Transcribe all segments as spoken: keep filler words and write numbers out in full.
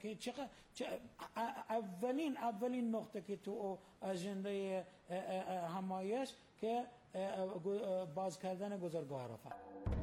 که چقدر اولین اولین نقطه که تو اجنده همایش که باز کردن گذرگاه رفح.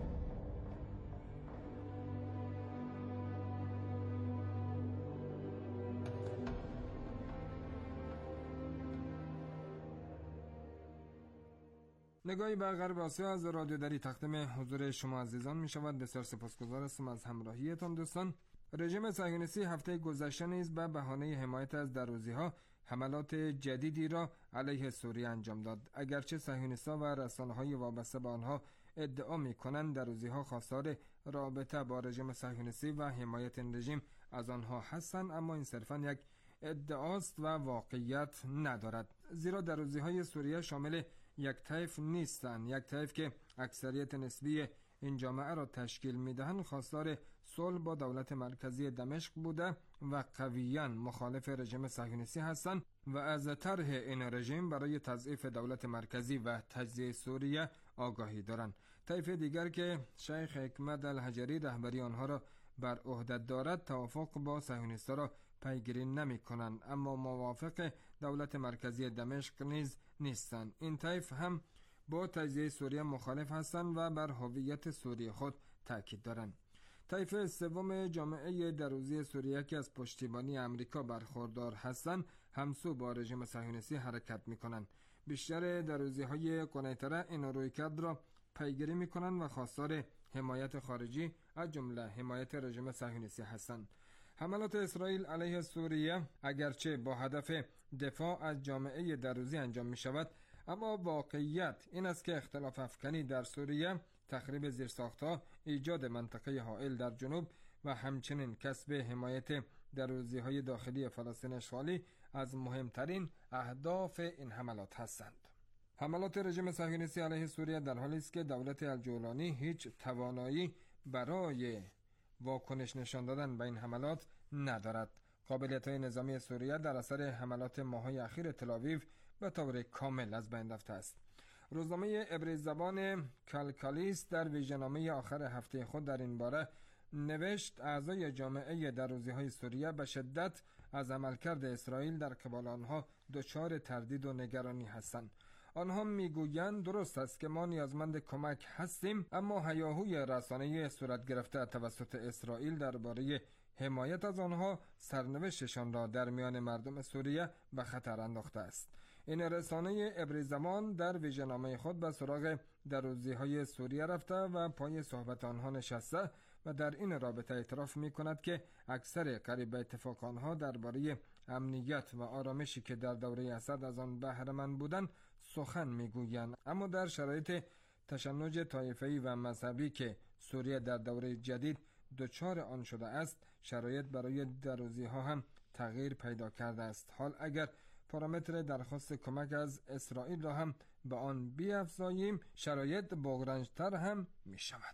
نگاهی به غرب آسیا از رادیو دری تقدیم حضور شما عزیزان می شود. بسیار سپاسگزار هستم از همراهیتان دوستان. رژیم صهیونیستی هفته گذشته نیز به بهانه حمایت از دروزی‌ها حملات جدیدی را علیه سوریه انجام داد. اگرچه صهیونیست‌ها و رسانه‌های وابسته به آنها ادعا می‌کنند دروزی‌ها خواستار رابطه با رژیم صهیونیستی و حمایت این رژیم از آنها هستند، اما این صرفاً یک ادعاست و واقعیت ندارد، زیرا دروزی‌های سوریه شامل یک طیف نیستند. یک طیف که اکثریت نسبی این جامعه را تشکیل می‌دهند خواستار صلح با دولت مرکزی دمشق بوده و قویاً مخالف رژیم صهیونیستی هستند و از طرح این رژیم برای تضعیف دولت مرکزی و تجزیه سوریه آگاهی دارند. طیف دیگر که شیخ حکمت الحجری رهبری آنها را بر عهده دارد توافق با صهیونیست‌ها را پیگیری نمی‌کنند، اما موافق دولت مرکزی دمشق نیز نیستند. این طیف هم با تجزیه سوریه مخالف هستند و بر هویت سوریه خود تاکید دارند. طیف سوم جامعه دروزی سوریه که از پشتیبانی امریکا برخوردار هستند همسو با رژیم صهیونیستی حرکت می‌کنند. بیشتر دروزی‌های قنیطره این رویکرد را پیگیری می‌کنند و خواستار حمایت خارجی از جمله حمایت رژیم صهیونیستی هستند. حملات اسرائیل علیه سوریه اگرچه با هدف دفاع از جامعه دروزی انجام می شود، اما واقعیت این است که اختلاف افکنی در سوریه، تخریب زیرساختها، ایجاد منطقه حائل در جنوب و همچنین کسب حمایت دروزی‌های داخلی فلسطین اشغالی از مهمترین اهداف این حملات هستند. حملات رژیم صهیونیستی علیه سوریه در حالی است که دولت الجولانی هیچ توانایی برای واکنش نشان دادن به این حملات ندارد. قابلیت‌های نظامی سوریه در اثر حملات ماه‌های اخیر تل‌آویو به طور کامل از بین رفته است. روزنامه عبری زبان کالکالیس در ویژه‌نامه آخر هفته خود در این باره نوشت اعضای جامعه دروزی‌های سوریه به شدت از عملکرد اسرائیل در قبال آنها دچار تردید و نگرانی هستند. آنها میگویند درست است که ما نیازمند کمک هستیم، اما هیاهوی رسانه‌ای صورت گرفته توسط اسرائیل درباره حمایت از آنها سرنوشتشان را در میان مردم سوریه به خطر انداخته است. این رسانه عبری زمان در ویژه‌نامه خود به سراغ دروزی‌های سوریه رفته و پای صحبت آنها نشسته و در این رابطه اعتراف می‌کند که اکثر قریب به اتفاق آنها درباره امنیت و آرامشی که در دوره اسد از آن بهره مند بودند سخن می‌گویند، اما در شرایط تشنج طایفه‌ای و مذهبی که سوریه در دوره جدید دچار آن شده است، شرایط برای دروزی‌ها هم تغییر پیدا کرده است. حال اگر پارامتر درخواست کمک از اسرائیل را هم به آن بیافزاییم، شرایط بغرنج‌تر هم می شود.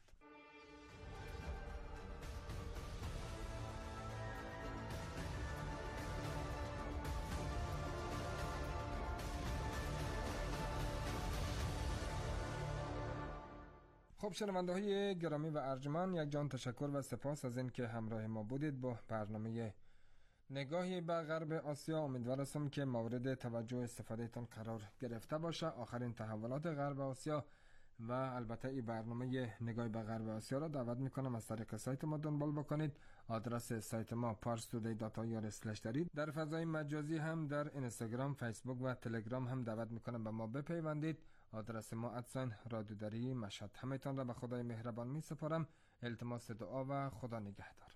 خب شنونده های گرامی و ارجمند، یک جان تشکر و سپاس از این که همراه ما بودید با برنامه نگاهی به غرب آسیا. امیدوار هستم که مورد توجه استفاده تان قرار گرفته باشه. آخرین تحولات غرب آسیا و البته این برنامه نگاهی به غرب آسیا را دعوت میکنم از طریق سایت ما دنبال بکنید. آدرس سایت ما پارس تودی دات آی آر اسلش دارید. در فضای مجازی هم در اینستاگرام، فیسبوک و تلگرام هم دعوت میکنم به ما بپیوندید. آدرس ما ادساین رادیو دری مشهد. همه‌تان را به خدای مهربان می سپارم. التماس دعا و خدا نگهدار.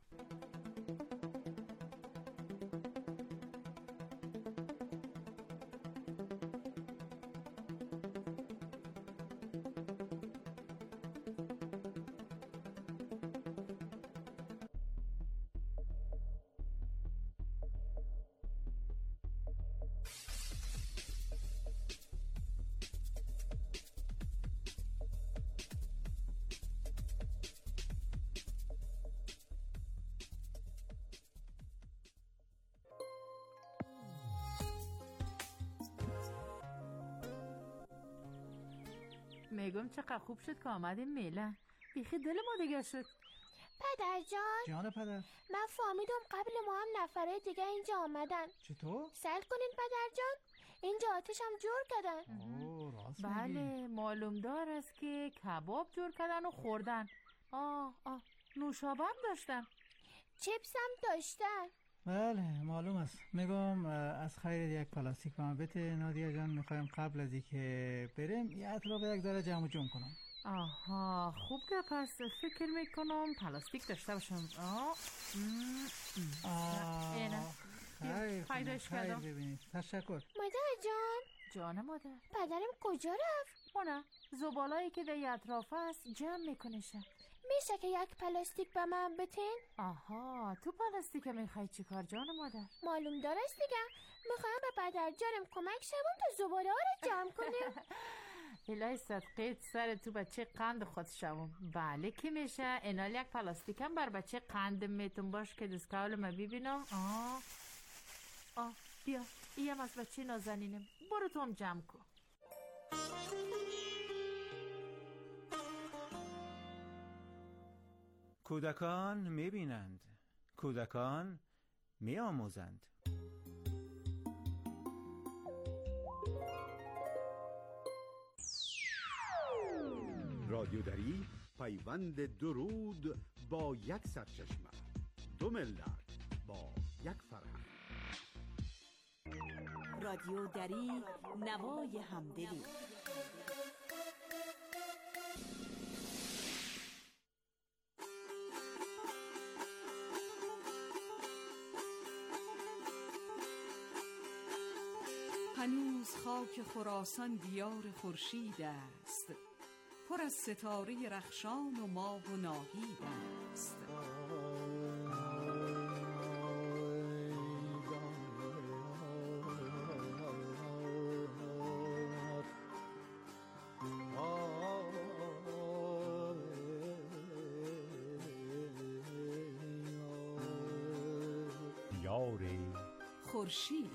میگم چقدر خوب شد که آمدیم میلان. بیخی دل ما دیگه شد. پدر جان. جان پدر. من فهمیدم قبل ما هم نفره دیگه اینجا آمدن. چطور؟ سل کنین پدر جان، اینجا آتش هم جور کردن. اوه راست بله میگی. معلوم دار است که کباب جور کردن و خوردن. آه آه نوشابه هم داشتن. چیپس هم داشتن. بله معلوم است. میگم از خیر یک پلاستیک به من بده نادیا جان، میخوایم قبل از اینکه بریم یه اطلاع یک ذره جمع جمع کنم. آها خوب که پس فکر میکنم پلاستیک داشته باشم. آه آه اینه خیر پیداش خیر کردم. ببینید. تشکر. مادر جان. جان مادر. پدرم کجا رفت؟ اونه زبالایی که در اطراف است جمع میکنشه. میشه که یک پلاستیک به من بتین؟ آها تو پلاستیک میخوای چی کار جان مادر؟ معلوم دار است دیگه. میخوایم به پدر جانم کمک شمون تا زباله ها رو جمع کنیم. الهی صدقیت سر تو بچه قند خود شوم. بله که میشه. اینال یک پلاستیک هم بر بچه قند میتون باش که دستکاول ما ببینم. آه آه بیا ایم از بچه نازنینم. برو تو هم جمع کن. کودکان میبینند، کودکان میآموزند. رادیودری پیوند درود با یک سرچشمه، دو ملت با یک فرهنگ. رادیودری نوای همدلی. هنوز خاک خراسان دیار خورشید است، پر از ستاره رخشان و ماه و ناهید است. دیار خورشید.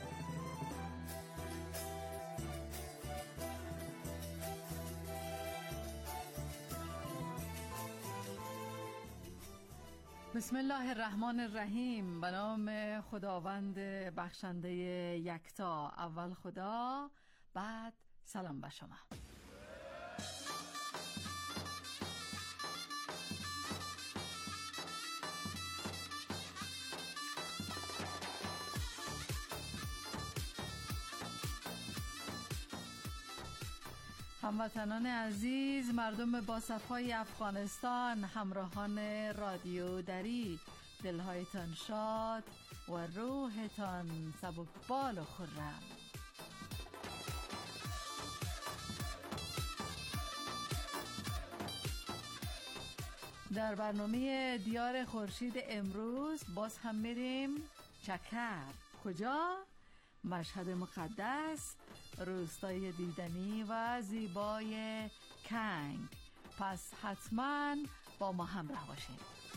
بسم الله الرحمن الرحیم. به نام خداوند بخشنده یکتا. اول خدا بعد سلام به شما. هموطنان عزیز، مردم با صفای افغانستان، همراهان رادیو دری، دلهایتان شاد و روحتان سبکبال و خرم. در برنامه دیار خورشید امروز باز هم میریم چکر. کجا؟ مشهد مقدس، روستای دیدنی و زیبای کنگ. پس حتما با ما همراه باشید.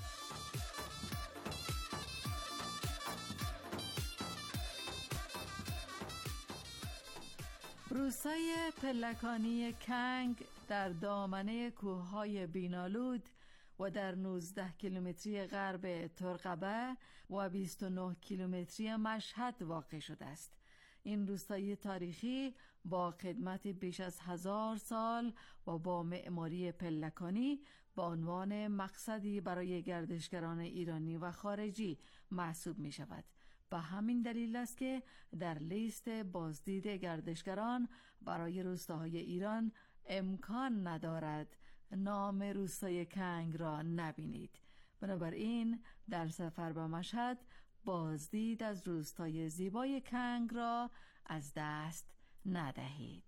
روستای پلکانی کنگ در دامنه کوههای بینالود و در نوزده کیلومتری غرب ترقبه و بیست و نه کیلومتری مشهد واقع شده است. این روستای تاریخی با خدمت بیش از هزار سال و با معماری پلکانی به عنوان مقصدی برای گردشگران ایرانی و خارجی محسوب می شود. به همین دلیل است که در لیست بازدید گردشگران برای روستاهای ایران امکان ندارد نام روستای کنگ را نبینید. بنابراین در سفر به مشهد بازدید از روستای زیبای کنگ را از دست ندهید.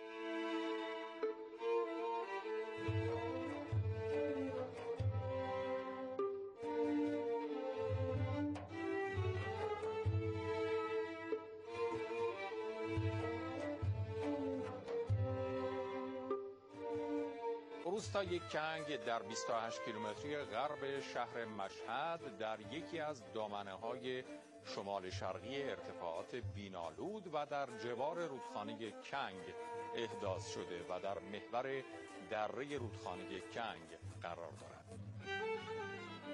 روستای کنگ در بیست و هشت کیلومتری غرب شهر مشهد در یکی از دامنه‌های شمال شرقی ارتفاعات بینالود و در جوار رودخانه کنگ احداث شده و در محور دره رودخانه کنگ قرار دارد.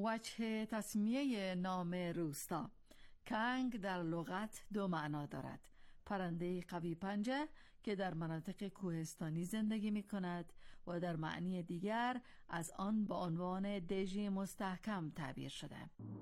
وجه تسمیه نام روستا. کنگ در لغت دو معنا دارد: پرنده قوی پنجه که در مناطق کوهستانی زندگی می کند و در معنی دیگر از آن به عنوان دژ مستحکم تعبیر شده.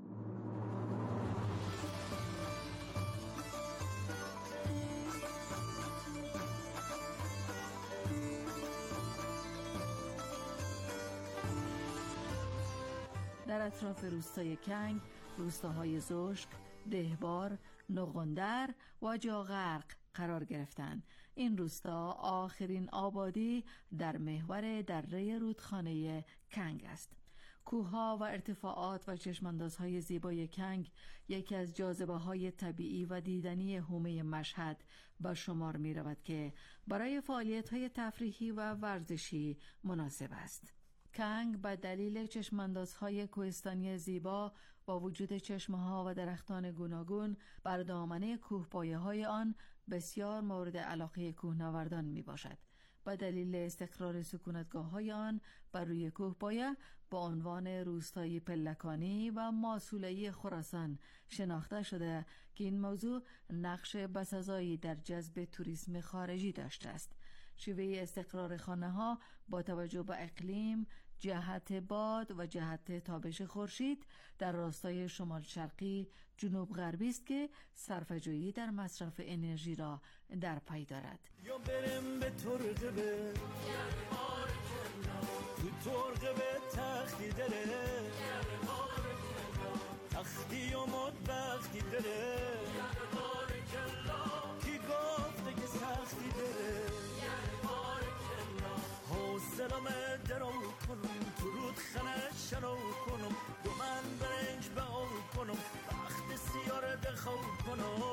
در اطراف روستای کنگ روستاهای زوشک، دهبار، نقندر و جاغرق قرار گرفتند. این روستا آخرین آبادی در محور دره رودخانه کنگ است. کوه‌ها و ارتفاعات و چشماندازهای زیبای کنگ یکی از جاذبه‌های طبیعی و دیدنی حومه مشهد به شمار می‌رود که برای فعالیت‌های تفریحی و ورزشی مناسب است. کنگ به دلیل چشماندازهای کوهستانی زیبا با وجود چشمه‌ها و درختان گوناگون بر دامنه کوهپایه‌های آن بسیار مورد علاقه کوهنوردان میباشد. به دلیل استقرار سکونتگاه‌های آن بر روی کوهپایه با عنوان روستای پلکانی و ماسوله‌ای خراسان شناخته شده که این موضوع نقش بسزایی در جذب توریسم خارجی داشته است. شیوه استقرار خانه‌ها با توجه به اقلیم، جهت باد و جهت تابش خورشید در راستای شمال شرقی جنوب غربی است که صرفه‌جویی در مصرف انرژی را در پی دارد. یا برم به ترقبه تو ترقبه تختی داره تختی و مدبختی داره کی گفته که سختی داره حوصلم درو کنم تو رود خنه شنو کنم دو من برنج به او کنم وقت سیاره دخو کنم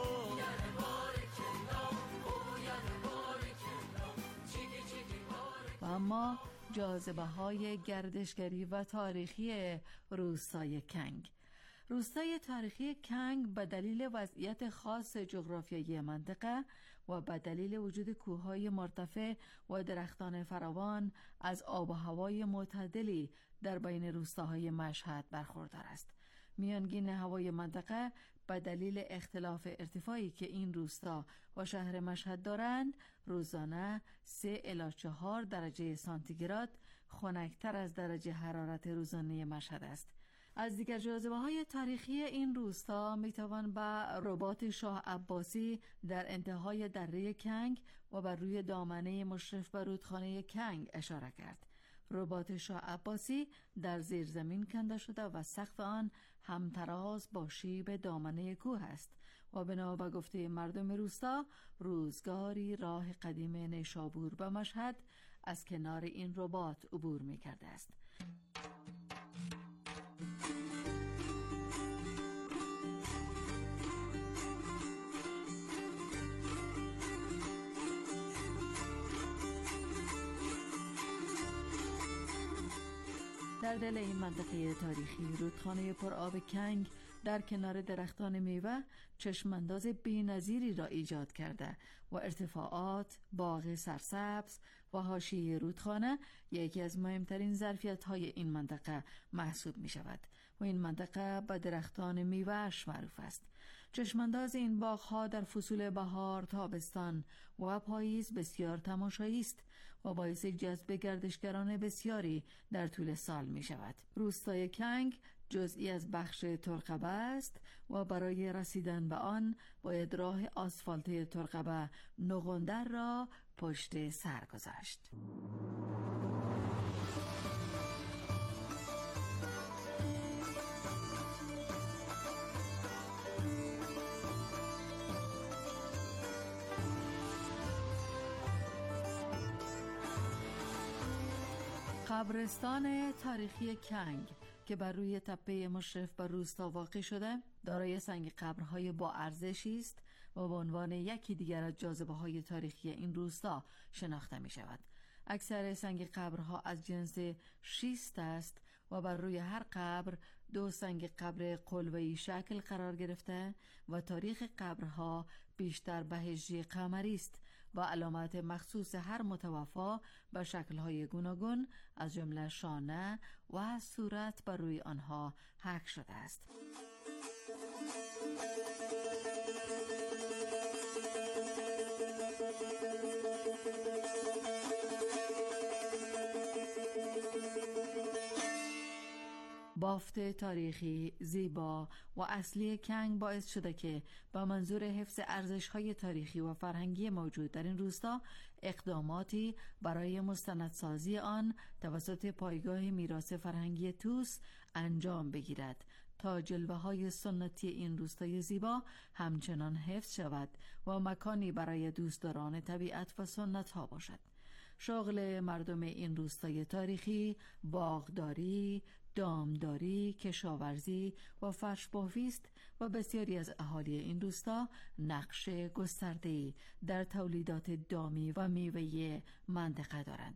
و اما جاذبه های گردشگری و تاریخی روستای کنگ. روستای تاریخی کنگ به دلیل وضعیت خاص جغرافیایی منطقه و به دلیل وجود کوههای مرتفع و درختان فراوان از آب و هوای معتدلی در بین روستاهای مشهد برخوردار است. میانگین هوای منطقه به دلیل اختلاف ارتفاعی که این روستا و شهر مشهد دارند روزانه سه الی چهار درجه سانتیگراد خنک‌تر از درجه حرارت روزانه مشهد است. از دیگر جاذبه‌های تاریخی این روستا میتوان به رباط شاه عباسی در انتهای دره کنگ و بر روی دامنه مشرف بر رودخانه کنگ اشاره کرد. رباط شاه عباسی در زیر زمین کنده شده و سقف آن همتراز با شیب دامنه کوه است و بنا به گفته مردم روستا روزگاری راه قدیم نیشابور به مشهد از کنار این رباط عبور می کرده است. در دل این منطقه تاریخی رودخانه پر آب کنگ در کنار درختان میوه چشمانداز بی‌نظیری را ایجاد کرده و ارتفاعات، باغ سرسبز و حاشیه رودخانه یکی از مهمترین ظرفیت‌های این منطقه محسوب می شود و این منطقه به درختان میوه‌اش معروف است. چشمانداز این باغ‌ها در فصول بهار، تابستان و پاییز بسیار تماشایی است و باعث جذب گردشگران بسیاری در طول سال می شود. روستای کنگ جزئی از بخش ترقبه است و برای رسیدن به آن باید راه آسفالته ترقبه نقندر را پشت سر گذاشت. قبرستان تاریخی کنگ که بر روی تپه مشرف بر روستا واقع شده دارای سنگ قبرهای با ارزشی است و به عنوان یکی دیگر از جاذبه‌های تاریخی این روستا شناخته می شود. اکثر سنگ قبرها از جنس شیست است و بر روی هر قبر دو سنگ قبر قلوه‌ای شکل قرار گرفته و تاریخ قبرها بیشتر به هجری قمری است و علامت مخصوص هر متوفا به شکل‌های گوناگون از جمله شانه و صورت بر روی آنها حک شده است. بافت تاریخی زیبا و اصلی کنگ باعث شده که با منظور حفظ ارزش‌های تاریخی و فرهنگی موجود در این روستا اقداماتی برای مستندسازی آن توسط پایگاه میراث فرهنگی توس انجام بگیرد تا جلوه‌های سنتی این روستای زیبا همچنان حفظ شود و مکانی برای دوستداران طبیعت و سنت‌ها باشد. شغل مردم این روستای تاریخی باغداری، دامداری، کشاورزی و فرش‌بافی است و بسیاری از اهالی این روستا نقش گسترده‌ای در تولیدات دامی و میوه‌ای منطقه دارند.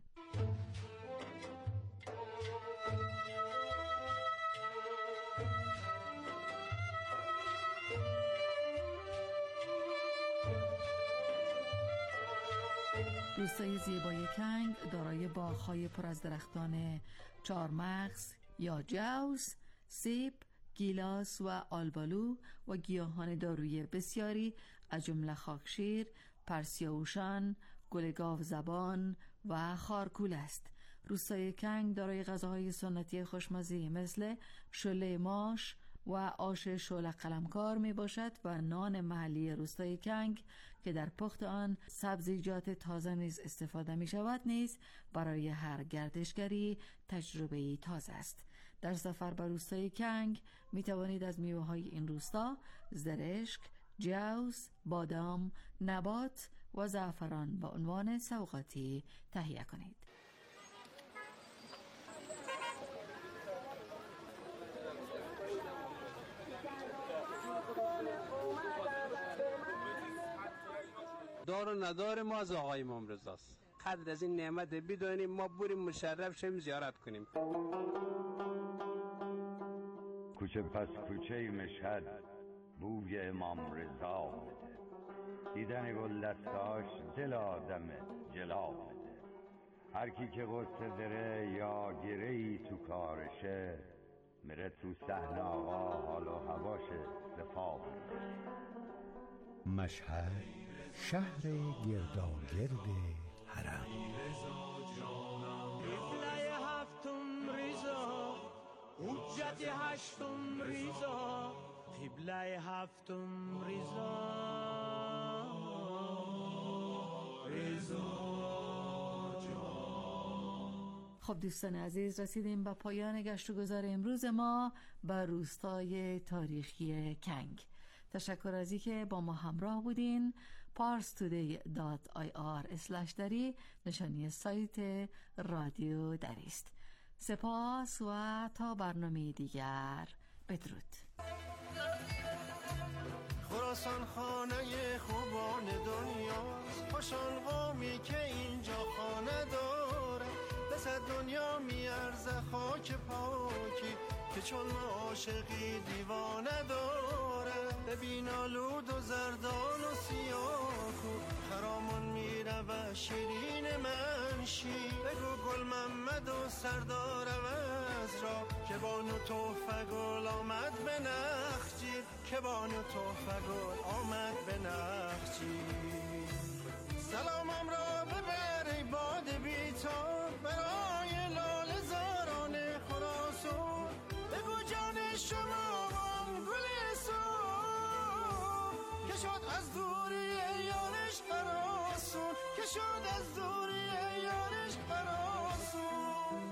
روستای زیبای کنگ دارای باغ‌های پر از درختان چارمغز یا جوز، سیب، گیلاس و آلبالو و گیاهان دارویی بسیاری از جمله خاکشیر، پرسیاوشان، گل گاو زبان و خارکول است. روستای کنگ دارای غذاهای سنتی خوشمزه مثل شله ماش و آش شله قلمکار می باشد و نان محلی روستای کنگ که در پخت آن سبزیجات تازه نیز استفاده می شود نیز برای هر گردشگری تجربه‌ای تازه است. در سفر به روستای کنگ می توانید از میوه های این روستا زرشک، جوز، بادام، نبات و زعفران به عنوان سوغاتی تهیه کنید. دار و ندار ما از آقای امام رضاست. قدر از این نعمت بدانیم ما بریم مشرف شیم زیارت کنیم. کوچه پس کوچه مشهد بوی امام رضا بده، دیدن گل دستاش دل آدم جلا بده. هر کی که قصه داره یا گرهی تو کارشه، میره تو صحن آقا حال و هواشه دفاع بده. مشهد شهر گرداگرد حرم. قبله هفتم ریزا حجت هشتم ریزا، قبله هفتم ریزا ریزا. خب دوستان عزیز، رسیدیم به پایان گشت و گذار امروز ما به روستای تاریخی کنگ. تشکر از اینکه با ما همراه بودین. پارس تودی دات آی آر اسلش دری نشانی سایت رادیو دری است. سپاس و تا برنامه دیگر بدرود. خراسان خانه خوبان دنیاست، خوشان قومی که اینجا خانه داره. بس دنیا میارزه خاک پاکی که چون عاشقی دیوانه داره. ببین آلود و زردان و سیاکو خرامون میره و شیرین منشی. بگو گل محمد و سردار عوض را که بانو توفه گل آمد به نخجیر، که بانو توفه گل آمد به نخجیر. سلامم را ببر ای باد بیتاب برای لال زاران خراسان. بگو جان شما گل سون که شد از دوری یارش قراسون، که شد از دوری یارش قراسون.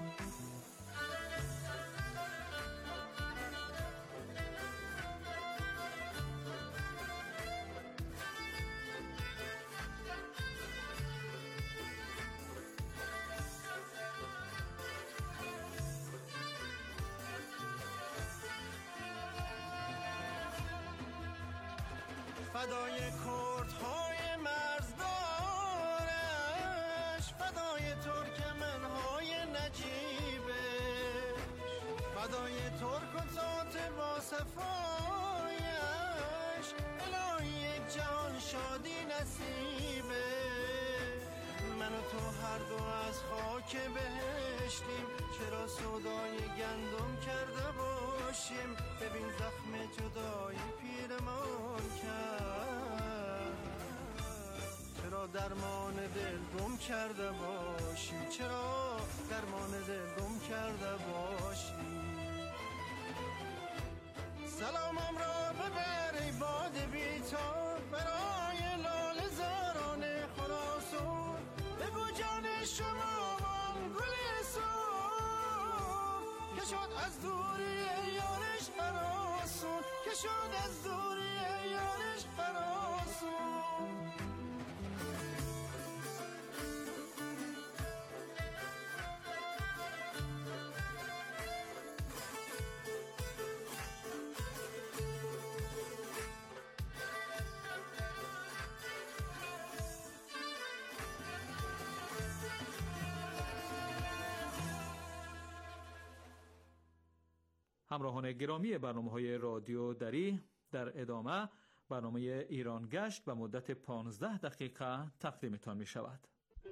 فدای کردهای مرزدارش، فدای ترکمنهای نجیبش، فدای ترک و تات با صفایش. الهی یک جهان شادی نصیبش. من و تو هر دو از خاک بهشتیم، چرا سودای گندم کرده باشیم؟ ببین زخم جدایی پیرمان کرد، چرا درمان دل گم کرده باشیم؟ چرا درمان دل گم کرده باشیم؟ سلامم را ببر ای باد بی‌تاب برای لاله زاران خراسان، بگو جان شما من گل سرخ که شد از دوری یارش هراسون، که شد از دوری یارش هراسون. همراهان گرامی برنامه‌های رادیو دری، در ادامه برنامه ایران گشت به مدت پانزده دقیقه تقدیمتان می شود.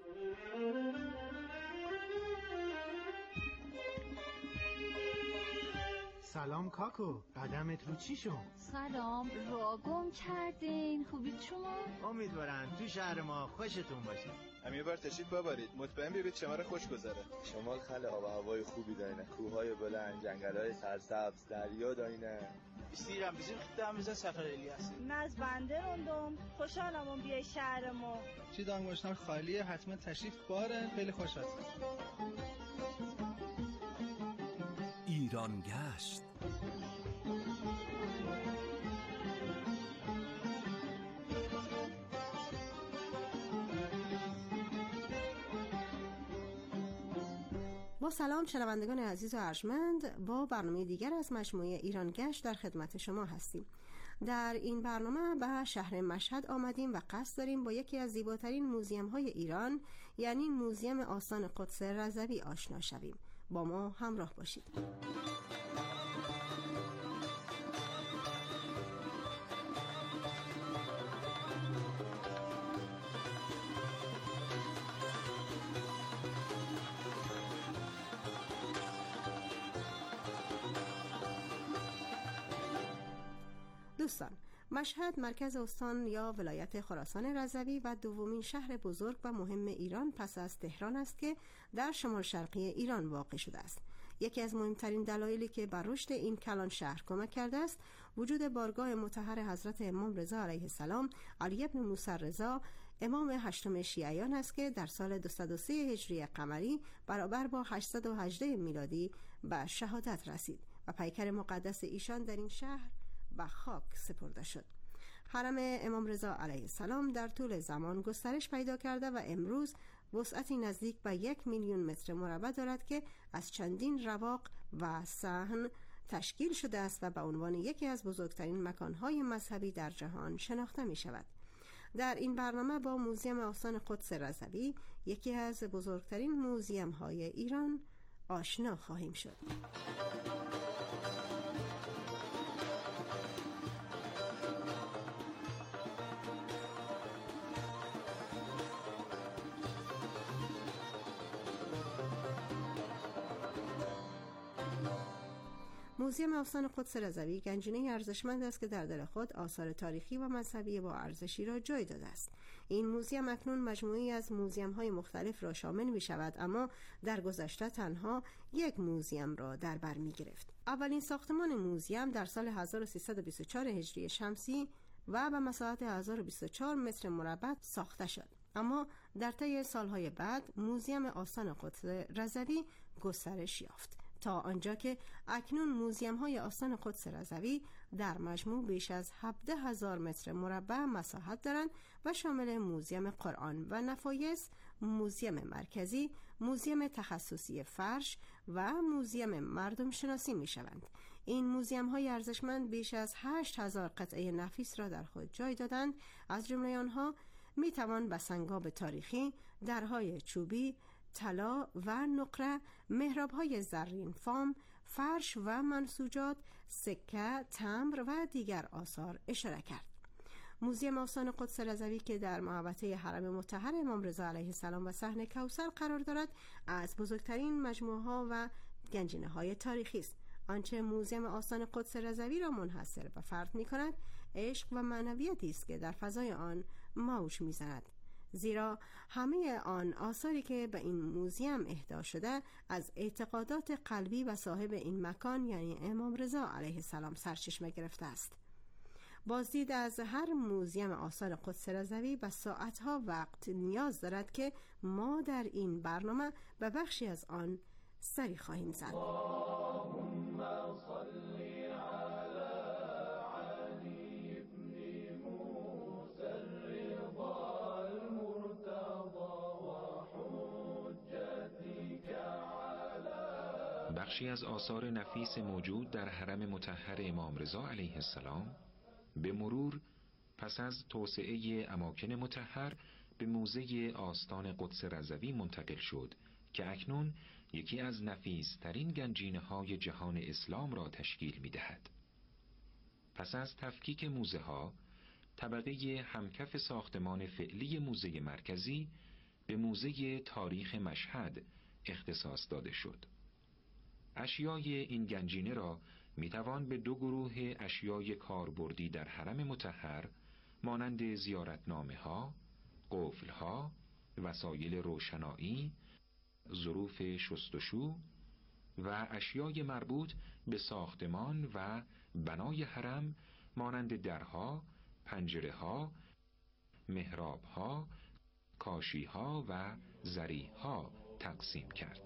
سلام کاکو، قدمت رو چی شد؟ سلام، را گم کردین. خوبید شما؟ امیدوارم تو شهر ما خوشتون باشه. هم یه بار تشریف ببرید، مطمئن بیارید شماره خوش گذره. شمال خیلی آب و هوای خوبی داره، کوههای بلند، جنگل‌های سرسبز، دریا داره. بیستیرم بزیر خدام بزن سفر الیاس. ناز بنده روندم، خوشحالم بیای شهر ما. چی دانگوشتار خالیه، حتما تشریف بارن، خیلی خوش هست. ایران گشت. با سلام شنوندگان عزیز و ارجمند، با برنامه دیگر از مجموعه ایران گشت در خدمت شما هستیم. در این برنامه به شهر مشهد آمدیم و قصد داریم با یکی از زیباترین موزیم های ایران، یعنی موزیم آستان قدس رضوی آشنا شویم. با ما همراه باشید. دوستان، مشهد مرکز استان یا ولایت خراسان رضوی و دومین شهر بزرگ و مهم ایران پس از تهران است که در شمال شرقی ایران واقع شده است. یکی از مهمترین دلایلی که بر رشد این کلان شهر کمک کرده است وجود بارگاه مطهر حضرت امام رضا علیه السلام علی ابن موسی رضا امام هشتم شیعیان است که در سال دویست و سه هجری قمری برابر با هشتصد و هجده میلادی به شهادت رسید و پیکر مقدس ایشان در این شهر به خاک سپرده شد. حرم امام رضا علیه السلام در طول زمان گسترش پیدا کرده و امروز وسعتی نزدیک به یک میلیون متر مربع دارد که از چندین رواق و صحن تشکیل شده است و به عنوان یکی از بزرگترین مکانهای مذهبی در جهان شناخته می شود. در این برنامه با موزیم آستان قدس رضوی، یکی از بزرگترین موزیم های ایران، آشنا خواهیم شد. موزیم آستان قدس رضوی گنجینه ارزشمند است که در دل خود آثار تاریخی و مذهبی با ارزشی را جای داده است. این موزیم اکنون مجموعی از موزیم‌های مختلف را شامل می شود، اما در گذشته تنها یک موزیم را در بر می گرفت. اولین ساختمان موزیم در سال هزار و سیصد و بیست و چهار هجری شمسی و به مساحت هزار و بیست و چهار متر مربع ساخته شد. اما در طی سالهای بعد موزیم آستان قدس رضوی گسترش یافت تا آنجا که اکنون موزیم های آستان قدس رضوی در مجموع بیش از هفده هزار متر مربع مساحت دارند و شامل موزیم قرآن و نفایس، موزیم مرکزی، موزیم تخصصی فرش و موزیم مردم شناسی می شوند. این موزیم های ارزشمند بیش از هشت هزار قطعه نفیس را در خود جای دادند. از جمله آنها می توان به سنگاب تاریخی، درهای چوبی، طلا و نقره، محراب‌های زرین فام، فرش و منسوجات، سکه، تمبر و دیگر آثار اشاره کرد. موزیم آستان قدس رضوی که در محوطه حرم مطهر امام رضا علیه السلام و صحن کوثر قرار دارد، از بزرگترین مجموعه‌ها و گنجینه‌های تاریخی است. آنچه موزیم آستان قدس رضوی را منحصر و فرد می‌کند، عشق و معنویتی است که در فضای آن موج می‌زند. زیرا همه آن آثاری که به این موزیم اهدا شده از اعتقادات قلبی و صاحب این مکان یعنی امام رضا علیه السلام سرچشمه گرفته است. بازدید از هر موزیم آثار قدس رضوی به ساعتها وقت نیاز دارد که ما در این برنامه به بخشی از آن سری خواهیم زد. بخشی از آثار نفیس موجود در حرم مطهر امام رضا علیه السلام به مرور پس از توسعه اماکن مطهر به موزه آستان قدس رضوی منتقل شد که اکنون یکی از نفیس‌ترین گنجینه‌های جهان اسلام را تشکیل می‌دهد. پس از تفکیک موزه‌ها، طبقه همکف ساختمان فعلی موزه مرکزی به موزه تاریخ مشهد اختصاص داده شد. اشیای این گنجینه را میتوان به دو گروه اشیای کاربردی در حرم مطهر مانند زیارتنامه ها، قفل ها، وسایل روشنایی، ظروف شستشو و اشیای مربوط به ساختمان و بنای حرم مانند درها، پنجره ها، محراب ها، کاشی ها و ذریح ها تقسیم کرد.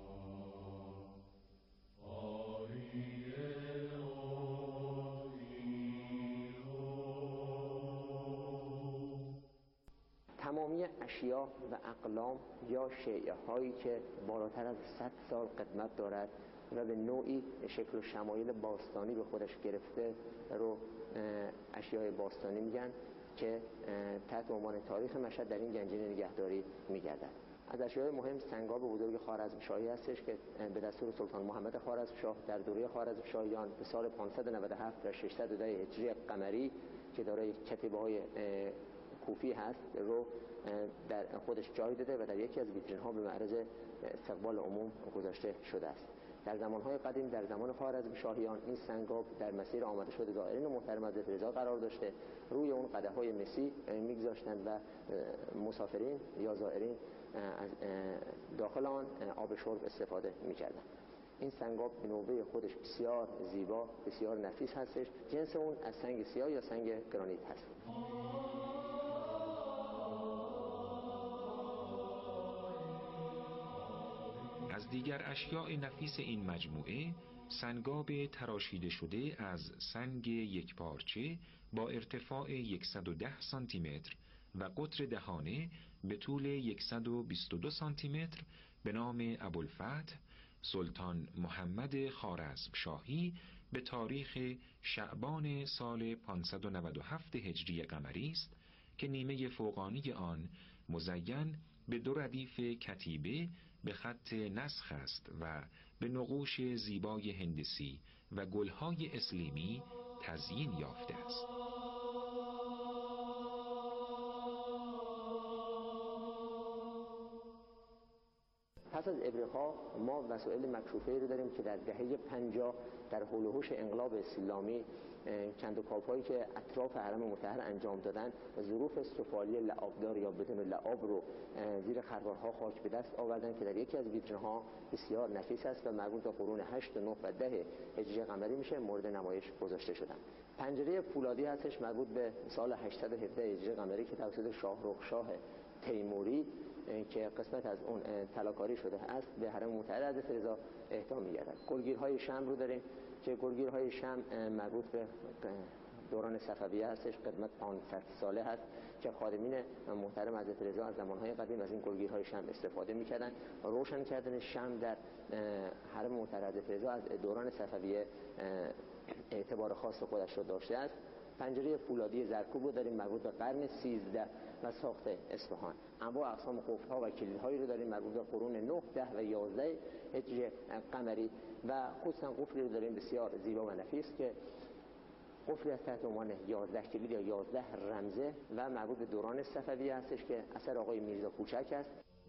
تمامی اشیا و اقلام یا شیعه هایی که بالاتر از صد سال قدمت دارد و به نوعی شکل و شمایل باستانی به خودش گرفته رو اشیای باستانی میگن که تحت عنوان تاریخ مشهد در این گنجینه نگهداری میگردد. از اشیای مهم سنگاب بزرگ خوارزمشاهی هستش که به دستور سلطان محمد خوارزمشاه در دوره خوارزمشاهیان به سال پانصد و نود و هفت و ششصد و ده هجری قمری که دارای کتیبه‌های کوفی هست رو در خودش جای داده و در یکی از ویترین‌ها به معرض استقبال عموم گذاشته شده است. در زمانهای قدیم در زمان خوارزمشاهیان این سنگاب در مسیر آمده شده زائرین محترم حضرت رضا قرار داشته، روی اون قدح‌های مسی میگذاشتند و مسافرین یا زائرین از داخل آن آب شرب استفاده میکردند. این سنگاب به نوبه خودش بسیار زیبا، بسیار نفیس هستش. جنس اون از سنگ سیاه یا سنگ گرانیت هست. از دیگر اشیاء نفیس این مجموعه سنگاب تراشیده شده از سنگ یک پارچه با ارتفاع صد و ده سانتی متر و قطر دهانه به طول صد و بیست و دو سانتی متر به نام ابوالفتح سلطان محمد خوارزمشاهی به تاریخ شعبان سال پانصد و نود و هفت هجری قمری است که نیمه فوقانی آن مزین به دو ردیف کتیبه به خط نسخ است و به نقوش زیبای هندسی و گلهای اسلیمی تزیین یافته است. پس از ابریقا ما وسایل مکشوفه‌ای رو داریم که در دهه پنجاه در حول و حوش انقلاب اسلامی کندوکاو‌هایی که اطراف حرم مطهر انجام دادن ظروف سفالی لعابدار یا بدون لعاب رو زیر خروارها خاک به دست آوردن که در یکی از ویترین‌ها بسیار نفیس است و مربوط به قرون هشت و نه و ده هجری قمری میشه مورد نمایش گذاشته شدن. پنجره فولادی هستش مربوط به سال هشتصد و هفده هجری قمری که توسط شاهرخ شاه تیموری که قسمت از اون طلاکاری شده است به حرم مطهر حضرت رضا اهدا می‌گردد. گلگیرهای شمع رو داریم که گلگیرهای شمع مربوط به دوران صفویه هستش، قدمت پانصد ساله هست که خادمین محترم حضرت رضا از زمانهای قدیم از این گلگیرهای شمع استفاده می‌کردن. روشن کردن شمع در حرم مطهر حضرت رضا از دوران صفویه اعتبار خاص خودش رو داشته است. پنجره فولادی زرکوب رو داریم مربوط به قرن سیزده و ساخت اصفهان. انواع اقسام قفل‌ها و کلیدهایی رو داریم مربوط به قرون نه، ده و یازده هجری قمری و خصوصا قفلی رو داریم بسیار زیبا و نفیس که قفلی از تحت عنوان یازده کلید یا یازده رمزه و مربوط به دوران صفویه هستش که اثر آقای میرزا کوچک است.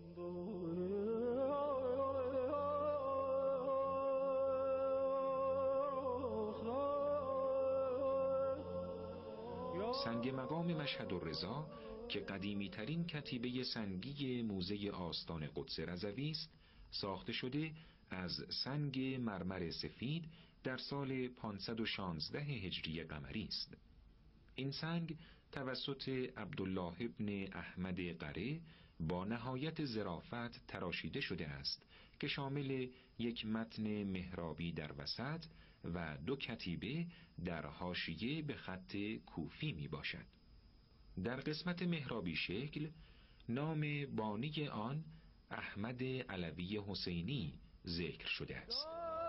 سنگ مقام مشهد الرضا که قدیمی ترین کتیبه سنگی موزه آستان قدس رضوی است، ساخته شده از سنگ مرمر سفید در سال پانصد و شانزده هجری قمری است. این سنگ توسط عبدالله ابن احمد قره با نهایت ظرافت تراشیده شده است که شامل یک متن محرابی در وسط و دو کتیبه در حاشیه به خط کوفی می باشد. در قسمت محرابی شکل نام بانی آن احمد علوی حسینی ذکر شده است.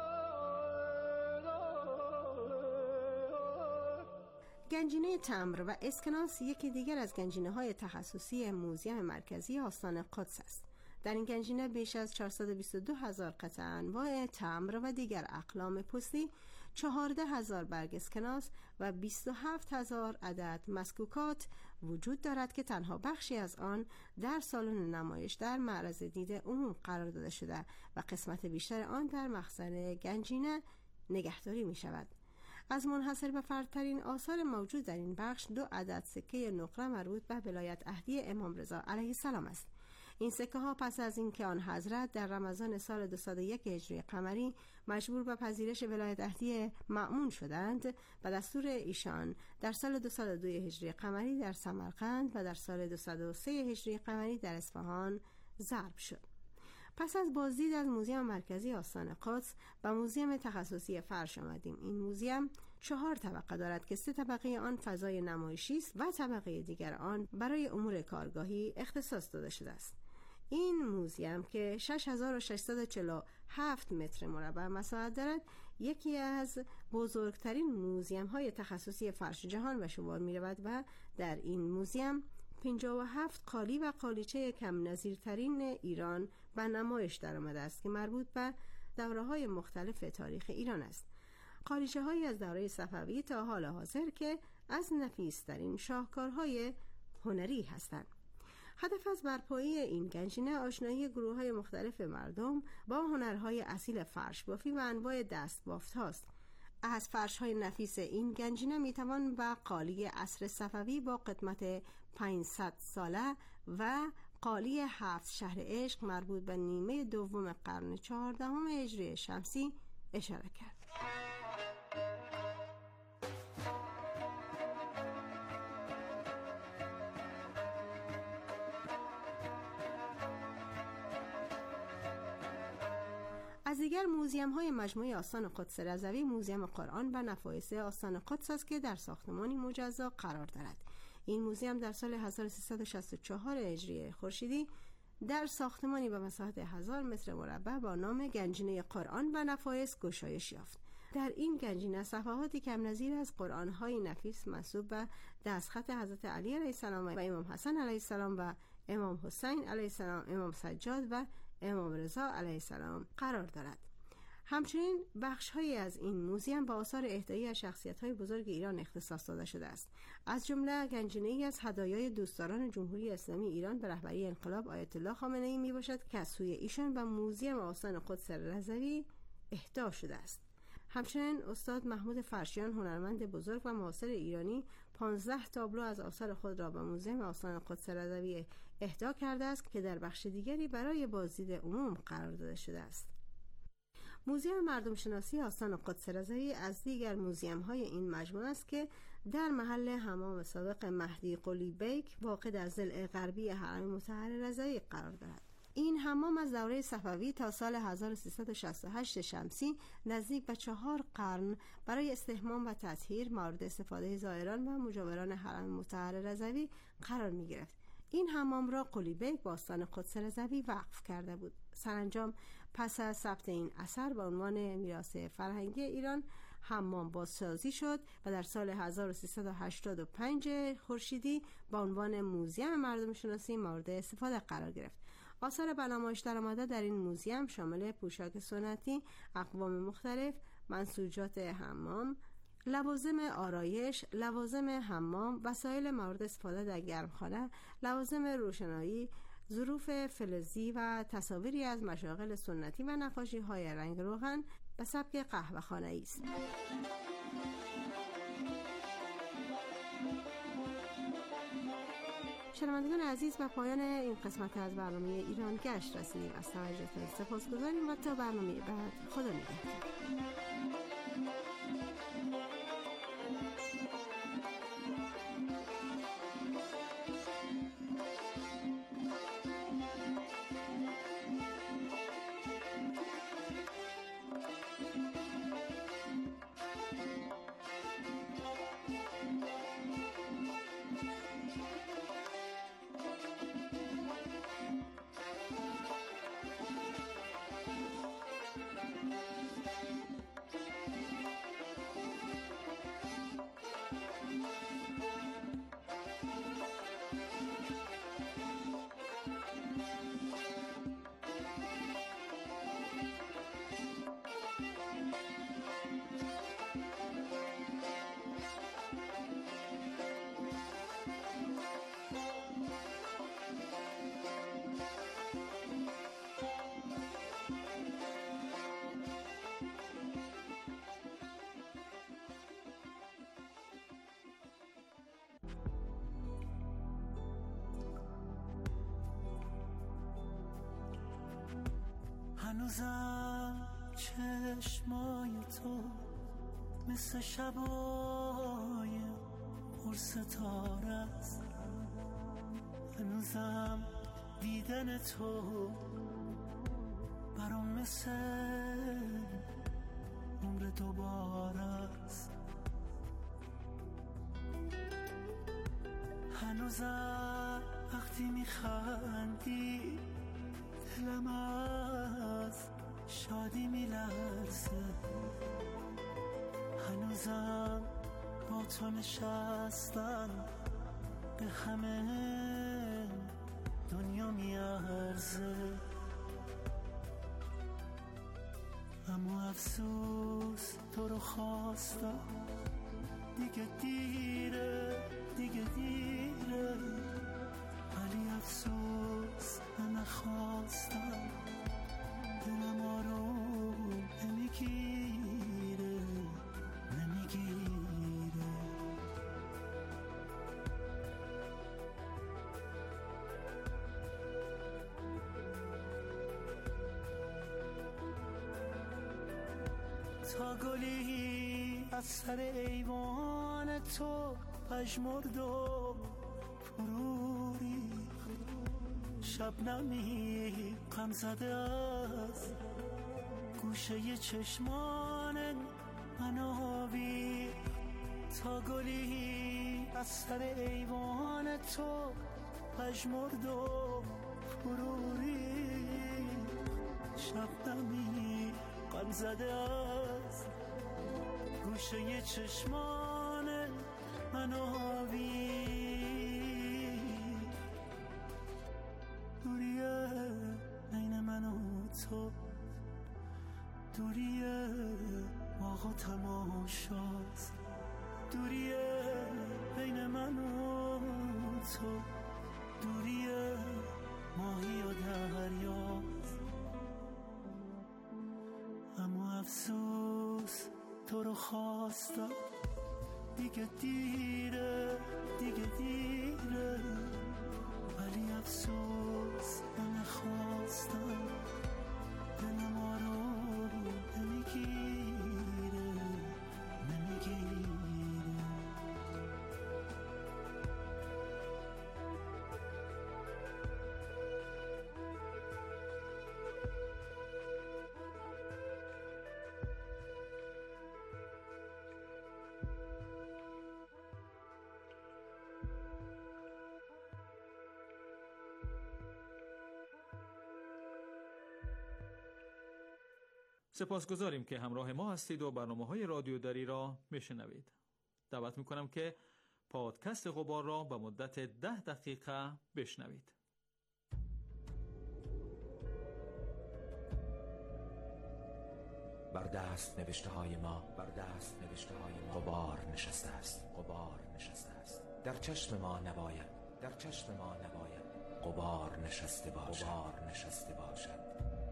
گنجینه تمر و اسکناس یکی دیگر از گنجینه‌های تخصصی موزیم مرکزی آستان قدس است. در این گنجینه بیش از چهارصد و بیست و دو هزار قطعه انواع تمر و دیگر اقلام پوستی، چهارده هزار برگ اسکناس و بیست و هفت هزار عدد مسکوکات وجود دارد که تنها بخشی از آن در سالن نمایش در معرض دید عموم قرار داده شده و قسمت بیشتر آن در مخزن گنجینه نگهداری می شود. از منحصر به فردترین آثار موجود در این بخش دو عدد سکه نقره مربوط به ولایت عهدی امام رضا علیه السلام است. این سکه ها پس از اینکه آن حضرت در رمضان سال دویست و یک هجری قمری مجبور به پذیرش ولایت عهدی مأمون شدند، به دستور ایشان در سال دویست و دو هجری قمری در سمرقند و در سال دویست و سه هجری قمری در اصفهان ضرب شد. پس از بازدید از موزیم مرکزی آستان قدس و موزیم تخصصی فرش آمدیم. این موزیم چهار طبقه دارد که سه طبقه آن فضای نمایشی است و طبقه دیگر آن برای امور کارگاهی اختصاص داده شده است. این موزیم که شش هزار و ششصد و چهل و هفت متر مربع مساحت دارد، یکی از بزرگترین موزیم های تخصصی فرش جهان به شمار می رود و در این موزیم پنجاه و هفت قالی و قالیچه کم نظیرترین ایران به نمایش در آمده است که مربوط به دوره‌های مختلف تاریخ ایران است. قالیچه هایی از دوره صفوی تا حال حاضر که از نفیس‌ترین شاهکارهای هنری هستند. هدف از برپایی این گنجینه آشنایی گروه‌های مختلف مردم با هنرهای اصیل فرش بافی و انواع دستبافت هاست. از فرش‌های نفیس این گنجینه میتوان به قالی عصر صفوی با قدمت پانصد ساله و قالی هفت شهر عشق مربوط به نیمه دوم قرن چهاردهم هجری شمسی اشاره کرد. از دیگر موزیم های مجموعه آستان قدس رضوی موزیم قرآن و نفایس آستان قدس است که در ساختمانی مجزا قرار دارد. این موزیم در سال هزار و سیصد و شصت و چهار هجری خورشیدی در ساختمانی به مساحت هزار متر مربع با نام گنجینه قرآن و نفایس گشایش یافت. در این گنجینه صفحاتی کم نظیر از قرآن‌های نفیس منسوب به دستخط حضرت علی علیه السلام و امام حسن علیه السلام و امام حسین علیه السلام، امام سجاد و امام رضا علیه السلام قرار دارد. همچنین بخش‌هایی از این موزیم با آثار اهدایی از شخصیت‌های بزرگ ایران اختصاص داده شده است. از جمله گنجینه‌ای از هدایای دوستداران جمهوری اسلامی ایران به رهبری انقلاب آیت الله خامنه‌ای میباشد که از سوی ایشان به موزیم آستان قدس رضوی اهدا شده است. همچنین استاد محمود فرشیان هنرمند بزرگ و معاصر ایرانی پانزده تابلو از آثار خود را به موزیم آستان قدس رضوی اهدا کرده است که در بخش دیگری برای بازدید عموم قرار داده شده است. موزیم مردم شناسی آستان قدس رضوی از دیگر موزیم های این مجموعه است که در محل حمام سابق مهدی قلی بیک واقع در ضلع غربی حرم مطهر رضوی قرار دارد. این حمام از دوره صفوی تا سال هزار و سیصد و شصت و هشت شمسی نزدیک به چهار قرن برای استحمام و تطهیر مورد استفاده زائران و مجاوران حرم مطهر رضوی قرار می گرفت. این حمام را قلی بیک با آستان قدس رضوی وقف کرده بود. سرانجام پس از ثبت این اثر به عنوان میراث فرهنگی ایران حمام بازسازی شد و در سال هزار و سیصد و هشتاد و پنج خورشیدی با عنوان موزیم مردم شناسی مورد استفاده قرار گرفت. آثار به نمایش درآمده در این موزیم شامل پوشاک سنتی، اقوام مختلف، منسوجات حمام، لوازم آرایش، لوازم حمام، وسایل مورد استفاده در گرمخانه، لوازم روشنایی، ظروف فلزی و تصاویری از مشاغل سنتی و نقاشی‌های رنگ روغن به سبک قهوه‌خانه‌ای است. شنوندگان عزیز، به پایان این قسمت از برنامه ایران گشت رسیدیم. از توجهتون سپاسگزاریم و تا برنامه بعد، خدا نگهدار. هنوزم چشمای تو مثل شبای پر ستاره است، هنوزم دیدن تو برام مثل عمر دوباره است. هنوزم وقتی میخندی دلم از شادی میلرزه، هنوزم با تو نشستن به همه دنیا میارزه. اما افسوس تو رو خواستم، دیگه دیره دیگه دیره، ولی افسوس نخواستم، دلم آروم نمیگیره نمیگیره. تا گلی از سر ایوان تو پژمرد و فرو ریخت، شبنمی غم زده از گوشه چشمان من آویخت. تا گلی از سر ایوان تو پژمرد و فرو ریخت، شبنمی غم زده از گوشه چشمان من آویخت. دوریه بین من و تو، دوریه باغ و تماشاست، دوریه بین من و تو، دوریه ماهی و دریاست. اما افسوس تو رو خواستم، دیگه دیره دیگه دیره، ولی افسوس نخواستم، دلم آروم نمیگیره نمیگیره. سپاسگزاریم که همراه ما هستید و برنامه‌های رادیو دری را میشنوید. دعوت میکنم که پادکست غبار را به مدت ده دقیقه بشنوید. بر دست نوشته های ما بر دست نوشته های ما غبار نشسته است غبار نشسته است در چشم ما نباید در چشم ما نباید غبار نشسته باشد غبار نشسته باشد.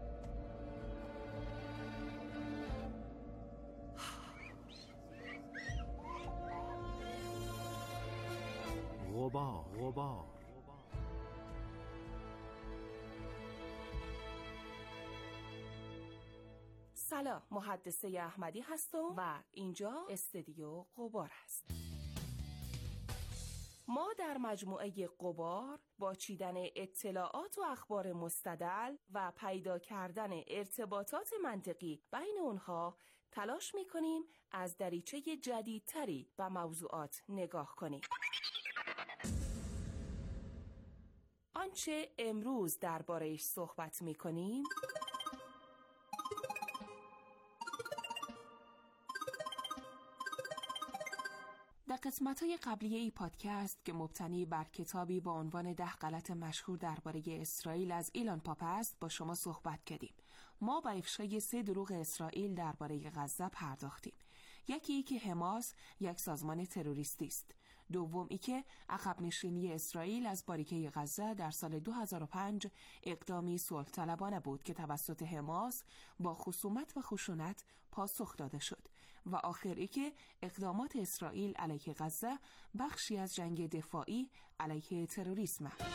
غبار غبار سلام، محدثه احمدی هستم و اینجا استودیو غبار است. ما در مجموعه غبار با چیدن اطلاعات و اخبار مستدل و پیدا کردن ارتباطات منطقی بین اونها تلاش می‌کنیم از دریچه جدیدتری به موضوعات نگاه کنیم. آنچه امروز درباره‌اش صحبت می‌کنیم در قسمت‌های قبلی این پادکست که مبتنی بر کتابی با عنوان ده غلط مشهور درباره اسرائیل از ایلان پاپه است با شما صحبت کردیم. ما با افشای سه دروغ اسرائیل درباره غزه پرداختیم. یکی ای که حماس یک سازمان تروریستی است. دوم ای که عقب نشینی اسرائیل از باریکه غزه در سال دو هزار و پنج اقدامی صلح طلبانه بود که توسط حماس با خصومت و خشونت پاسخ داده شد. و آخری که اقدامات اسرائیل علیه غزه بخشی از جنگ دفاعی علیه تروریسم است.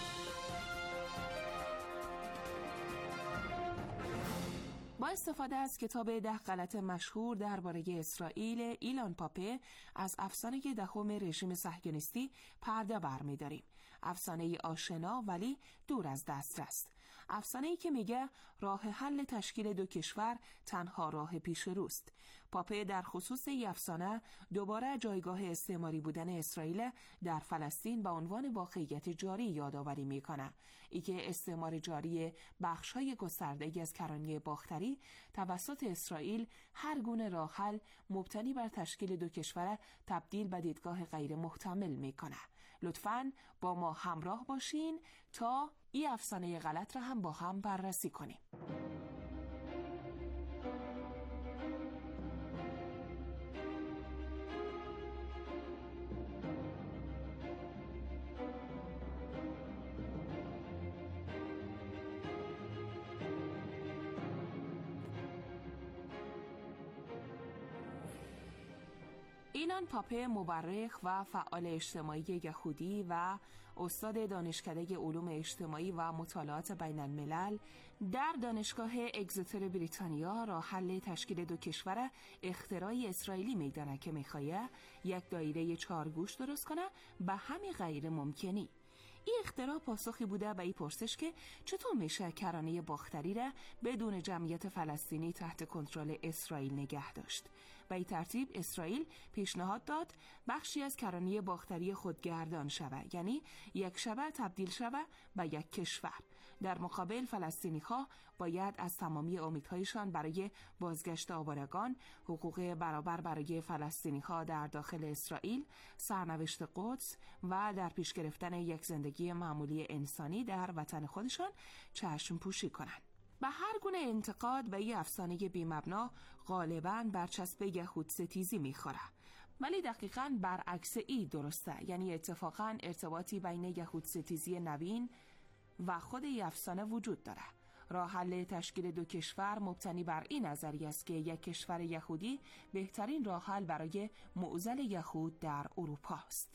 با استفاده از کتاب ده غلط مشهور درباره اسرائیل ایلان پاپه از افسانه دهم رژیم صهیونیستی پرده برمی‌داریم. افسانه آشنا ولی دور از دسترس. افسانه‌ای که میگه راه حل تشکیل دو کشور تنها راه پیش روست. پاپه در خصوص این افسانه دوباره جایگاه استعماری بودن اسرائیل در فلسطین به عنوان واقعیت جاری یادآوری میکنه. ای که استعمار جاری بخش‌های گسترده‌ای از کرانه باختری توسط اسرائیل هر گونه راه حل مبتنی بر تشکیل دو کشور تبدیل به دیدگاه غیر محتمل میکنه. لطفاً با ما همراه باشین تا این افسانه غلط را هم با هم بررسی کنیم. ایلان پاپه مورخ و فعال اجتماعی یهودی و استاد دانشکده علوم اجتماعی و مطالعات بین الملل در دانشگاه اگزتر بریتانیا راه حل تشکیل دو کشور اختراعی اسرائیلی میدانه که میخواه یک دایره چارگوش درست کنه به همین غیر ممکنی. این اختراع پاسخی بوده به این پرسش که چطور میشه کرانه باختری را بدون جمعیت فلسطینی تحت کنترل اسرائیل نگه داشت. به این ترتیب اسرائیل پیشنهاد داد بخشی از کرانه باختری خود گردان شود، یعنی یک شبه تبدیل شود به یک کشور. در مقابل فلسطینی ها باید از تمامی امیدهایشان برای بازگشت آوارگان، حقوق برابر برای فلسطینی ها در داخل اسرائیل، سرنوشت قدس و در پیش گرفتن یک زندگی معمولی انسانی در وطن خودشان چشم پوشی کنند. به هر گونه انتقاد به این افسانه بی‌مبنا غالباً برچسب یهود ستیزی می‌خوره. ولی دقیقاً برعکس ای درسته، یعنی اتفاقاً ارتباطی بین یهود ستیزی نوین و خود این افسانه وجود داره. راه حل تشکیل دو کشور مبتنی بر این نظریه است که یک کشور یهودی بهترین راه حل برای معضل یهود در اروپا است.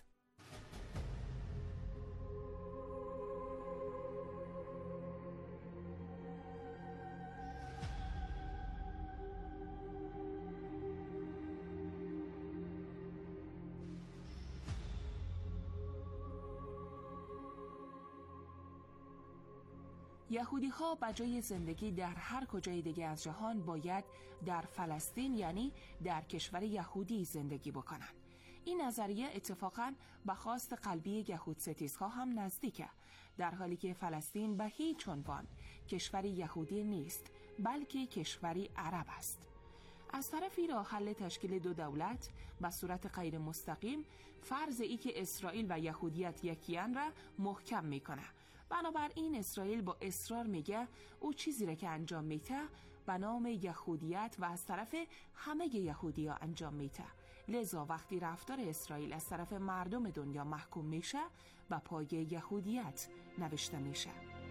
یهودی ها بجای زندگی در هر کجای دیگه از جهان باید در فلسطین یعنی در کشور یهودی زندگی بکنن. این نظریه اتفاقاً به خواست قلبی یهود ستیزها هم نزدیکه، در حالی که فلسطین به هیچ عنوان کشوری یهودی نیست بلکه کشوری عرب است. از طرفی راه حل تشکیل دو دولت به صورت غیر مستقیم فرض ای که اسرائیل و یهودیت یکیان را محکم میکنه بنابراین اسرائیل با اصرار میگه او چیزی را که انجام میده به نام یهودیت و از طرف همه یهودی ها انجام میده. لذا وقتی رفتار اسرائیل از طرف مردم دنیا محکوم میشه و پای یهودیت نوشته میشه.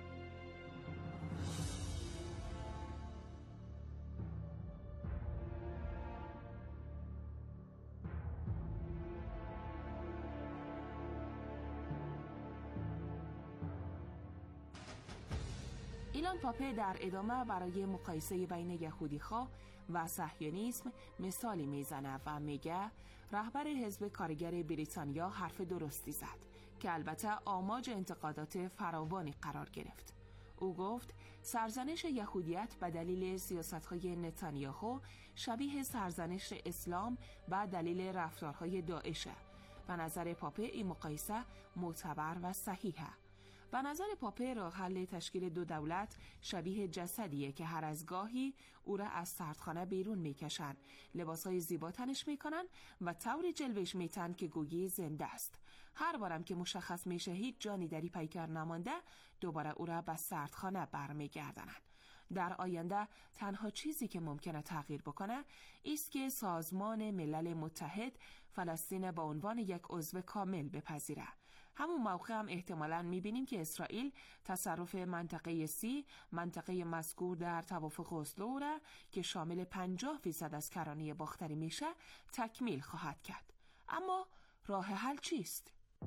ایلان پاپه در ادامه برای مقایسه بین یهودی‌ها و صهیونیسم مثالی میزنه و میگه رهبر حزب کارگر بریتانیا حرف درستی زد که البته آماج انتقادات فراوانی قرار گرفت. او گفت سرزنش یهودیت به دلیل سیاست‌های نتانیاهو شبیه سرزنش اسلام و دلیل رفتارهای داعشه. به نظر پاپه این مقایسه معتبر و صحیحه. به نظر پاپه راه حل تشکیل دو دولت شبیه جسدیه که هر از گاهی او را از سردخانه بیرون میکشن، لباسهای زیبا تنش میکنن و طوری جلوش میتن که گویی زنده است. هر بارم که مشخص میشه هیچ جانی در پیکر نمانده، دوباره او را به سردخانه برمیگردنن. در آینده تنها چیزی که ممکنه تغییر بکنه است که سازمان ملل متحد فلسطین به عنوان یک عضو کامل بپذیره. همون موقع هم احتمالاً می‌بینیم که اسرائیل تصرف منطقه سی، منطقه مذکور در توافق اسلو را که شامل پنجاه فیصد از کرانه باختری میشه تکمیل خواهد کرد. اما راه حل چیست؟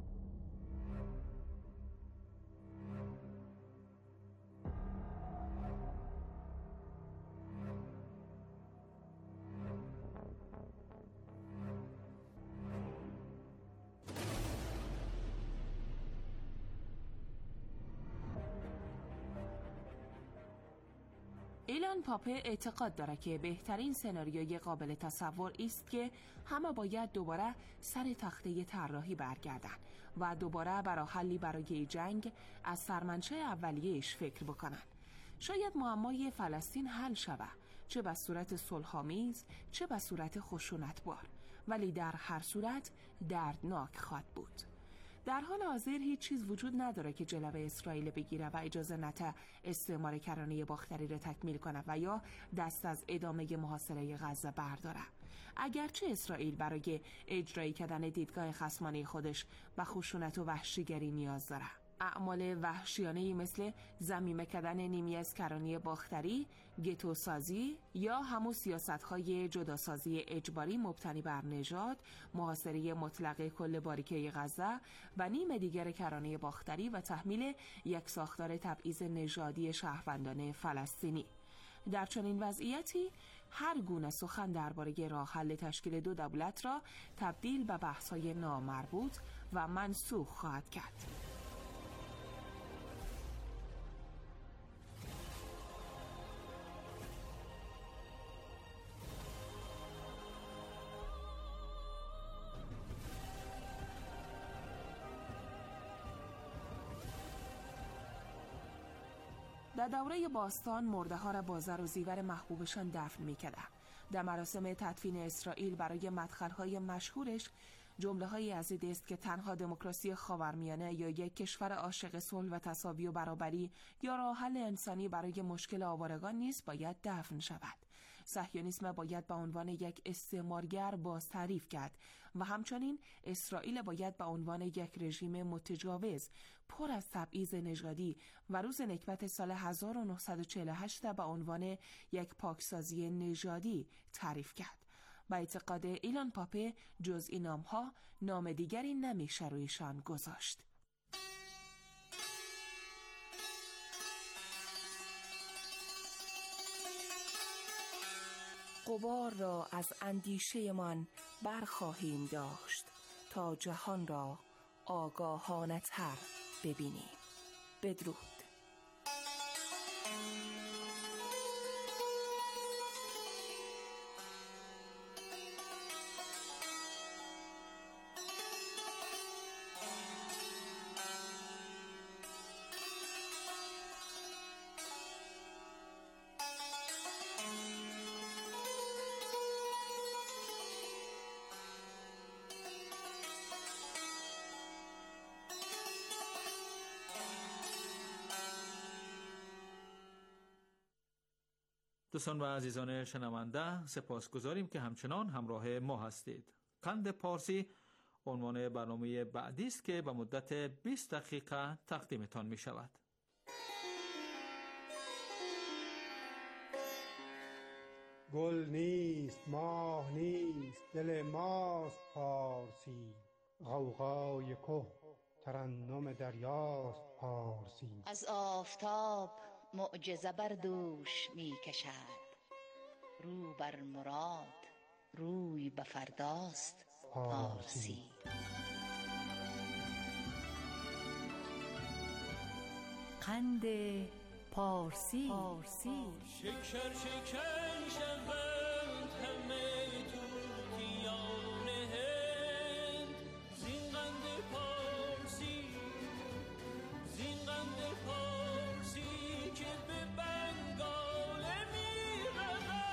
ایلان پاپه اعتقاد داره که بهترین سناریوی قابل تصور است که همه باید دوباره سر تخته طراحی برگردن و دوباره برای حلی برای جنگ از سرمنشه اولیه‌اش فکر بکنن. شاید معمای فلسطین حل شود، چه به صورت صلح‌آمیز چه به صورت خشونت‌بار، ولی در هر صورت دردناک خواهد بود. در حال حاضر هیچ چیز وجود نداره که جلوه اسرائیل بگیره و اجازه نده استعمار کرانه باختری را تکمیل کنه و یا دست از ادامه محاصره غزه برداره. اگرچه اسرائیل برای اجرایی کردن دیدگاه خصمانه خودش به خشونت و وحشیگری نیاز داره. اعمال وحشیانه‌ای مثل ضمیمه کردن نیمی از کرانه باختری، گتو سازی یا همون سیاست‌های جداسازی اجباری مبتنی بر نژاد، محاصره مطلق کل باریکه غزه و نیم دیگر کرانه باختری و تحمیل یک ساختار تبعیض نژادی شهروندان فلسطینی. در چنین وضعیتی هر گونه سخن درباره راه حل تشکیل دو دولت را تبدیل به بحث‌های نامربوط و منسوخ خواهد کرد. در دوره باستان مرده ها را با زر و زیور محبوبشان دفن می‌کردند. در مراسم تدفین اسرائیل برای مدخل‌های مشهورش جمله هایی از این است که تنها دموکراسی خاورمیانه یا یک کشور عاشق صلح و تساوی و برابری یا راه حل انسانی برای مشکل آوارگان نیست باید دفن شود. صهیونیسم باید به عنوان یک استعمارگر باز تعریف کرد و همچنین اسرائیل باید به عنوان یک رژیم متجاوز پر از تبعیض نژادی و روز نکبت سال هزار و نهصد و چهل و هشت به عنوان یک پاکسازی نژادی تعریف کرد. با اعتقاد ایلان پاپه جز این نام‌ها نام دیگری نمیشه رویشان گذاشت. غبار را از اندیشه من برخواهیم داشت تا جهان را آگاهانه تر ببینیم. بدرود. دوستان و عزیزان شنونده، سپاسگزاریم که همچنان همراه ما هستید. قند پارسی عنوان برنامه بعدی است که به مدت بیست دقیقه تقدیمتان می شود. گل نیست، ماه نیست، دل ماست پارسی. غوغای که ترنم دریاست پارسی. از آفتاب معجزه بر دوش می کشد، رو بر مراد روی به فرداست پارسی. قند پارسی, پارسی. شکر شکر شوند همه توتیان هند، زین قند پارسی، زین قند پارسی که به بنگال می رود.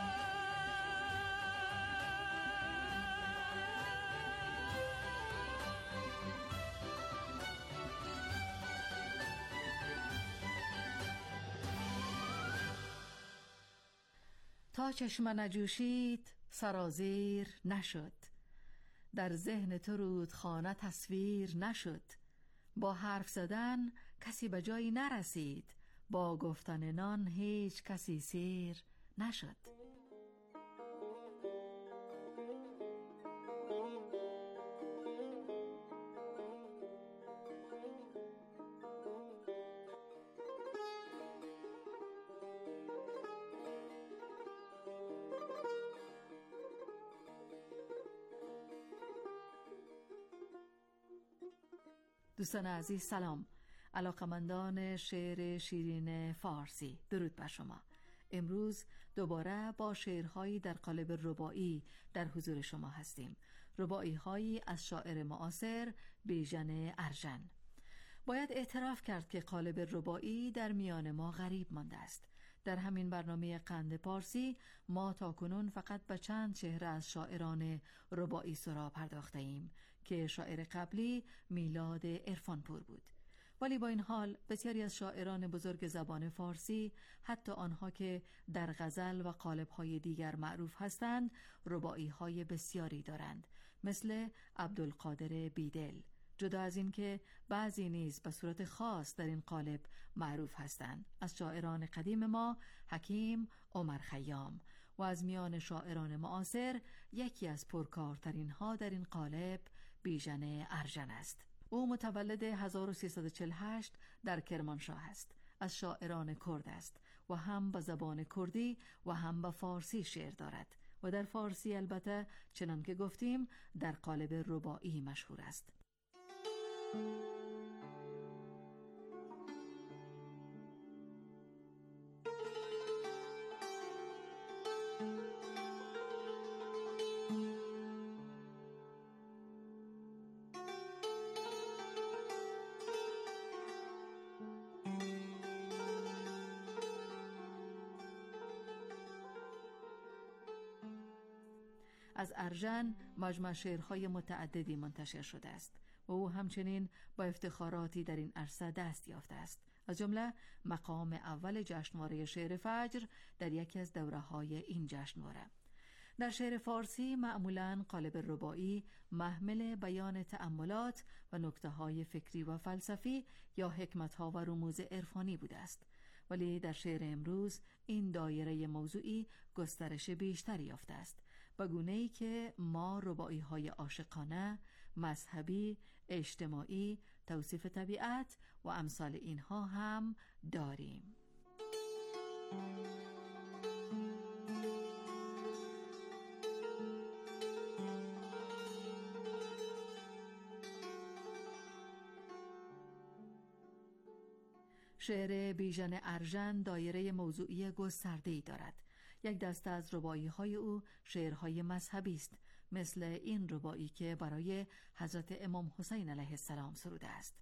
تا چشم نجوشید سرازیر نشد، در ذهن تو رودخانه تصویر نشد. با حرف زدن کسی به جایی نرسید، با گفتن نان هیچ کسی سیر نشد. دوستان عزیز سلام. علاقمندان شعر شیرین فارسی، درود بر شما. امروز دوباره با شعرهایی در قالب رباعی در حضور شما هستیم. رباعی هایی از شاعر معاصر بیژن ارژن. باید اعتراف کرد که قالب رباعی در میان ما غریب مانده است. در همین برنامه قند پارسی ما تاکنون فقط به چند چهره از شاعران رباعی سرا پرداخته ایم که شاعر قبلی میلاد عرفانپور بود. ولی با این حال بسیاری از شاعران بزرگ زبان فارسی، حتی آنها که در غزل و قالب‌های دیگر معروف هستند، رباعی‌های بسیاری دارند، مثل عبدالقادر بیدل. جدا از این که بعضی نیز به صورت خاص در این قالب معروف هستند. از شاعران قدیم ما حکیم عمر خیام و از میان شاعران معاصر یکی از پرکارترین ها در این قالب بیژن ارژن است. او متولد هزار و سیصد و چهل و هشت در کرمانشاه است. از شاعران کرد است و هم به زبان کردی و هم به فارسی شعر دارد و در فارسی البته چنان که گفتیم در قالب رباعی مشهور است. از ارژن مجموع شعرهای متعددی منتشر شده است و او همچنین با افتخاراتی در این عرصه دست یافته است، از جمله مقام اول جشنواره شعر فجر در یکی از دوره‌های این جشنواره. در شعر فارسی معمولاً قالب رباعی محمل بیان تأملات و نکته‌های فکری و فلسفی یا حکمت‌ها و رموز عرفانی بوده است، ولی در شعر امروز این دایره موضوعی گسترش بیشتری یافته است، به گونه‌ای که ما رباعی‌های عاشقانه، مذهبی، اجتماعی، توصیف طبیعت و امثال اینها هم داریم. شعر بیژن ارژن دایره موضوعی گسترده‌ای دارد. یک دسته از رباعی‌های او شعرهای مذهبی است، مثل این رباعی که برای حضرت امام حسین علیه السلام سروده است.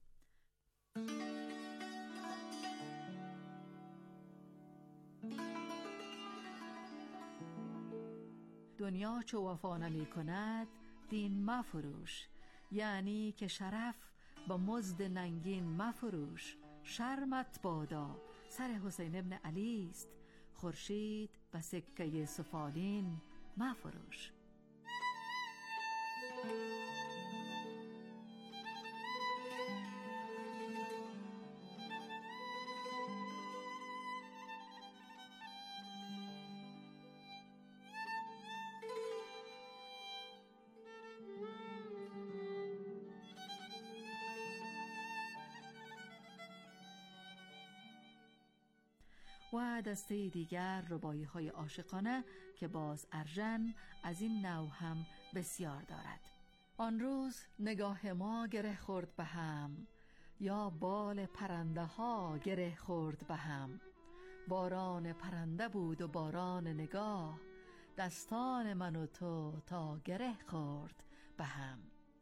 دنیا چو وفا نمی کند دین مفروش، یعنی که شرف با مزد ننگین مفروش. شرمت بادا سر حسین ابن علی است، خورشید و سکه سفالین مفروش. و دسته دیگر ربایی های عاشقانه که باز ارژن از این نوع هم بسیار دارد. آن روز نگاه ما گره خورد به هم، یا بال پرنده ها گره خورد به هم. باران پرنده بود و باران نگاه، دستان من و تو تا گره خورد به هم.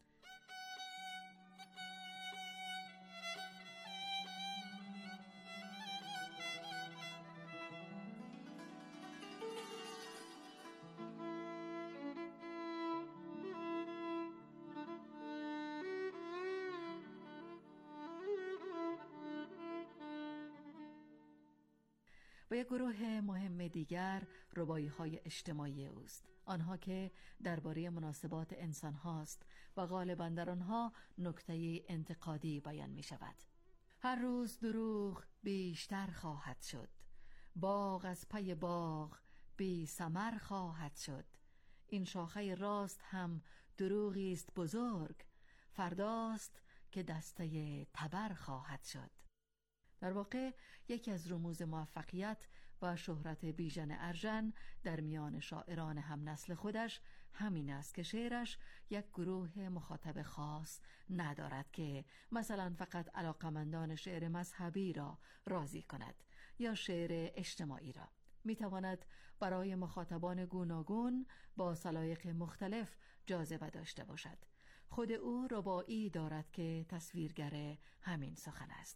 و یک گروه مهم دیگر ربایی های اجتماعی اوست، آنها که درباره مناسبات انسان هاست و غالباً در آنها نکته انتقادی بیان می شود. هر روز دروغ بیشتر خواهد شد، باغ از پی باغ بی ثمر خواهد شد. این شاخه راست هم دروغی است بزرگ، فرداست که دسته تبر خواهد شد. در واقع یکی از رموز موفقیت و شهرت بیژن ارژن در میان شاعران هم نسل خودش همین است که شعرش یک گروه مخاطب خاص ندارد که مثلا فقط علاقمندان شعر مذهبی را راضی کند یا شعر اجتماعی را. میتواند برای مخاطبان گوناگون با سلایق مختلف جاذبه داشته باشد. خود او رباعی دارد که تصویرگر همین سخن است.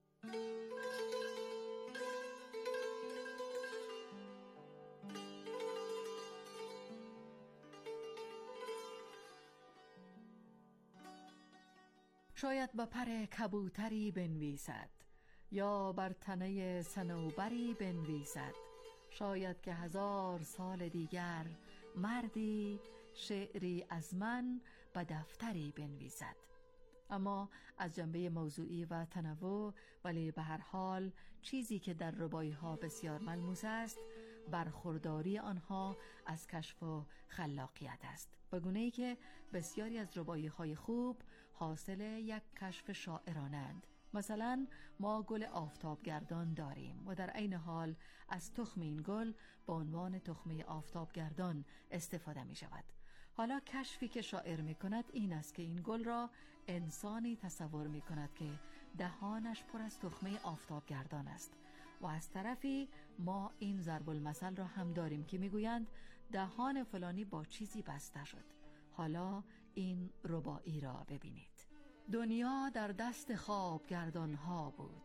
شاید با پر کبوتری بنویسد یا بر تنه صنوبری بنویسد. شاید که هزار سال دیگر مردی شعری از من به دفتری بنویسد. اما از جنبه موضوعی و تنوع، ولی به هر حال چیزی که در ربایی ها بسیار ملموس است برخورداری آنها از کشف و خلاقیت است، به گونه‌ای که بسیاری از ربایی های خوب حاصل یک کشف شاعرانند. مثلا ما گل آفتابگردان داریم و در عین حال از تخم این گل با عنوان تخمه آفتابگردان استفاده می شود. حالا کشفی که شاعر می کند این است که این گل را انسانی تصور می کند که دهانش پر از تخمه آفتابگردان است، و از طرفی ما این ضرب المثل را هم داریم که می گویند دهان فلانی با چیزی بسته شد. حالا این رباعی را ببینید. دنیا در دست خواب گردان ها بود،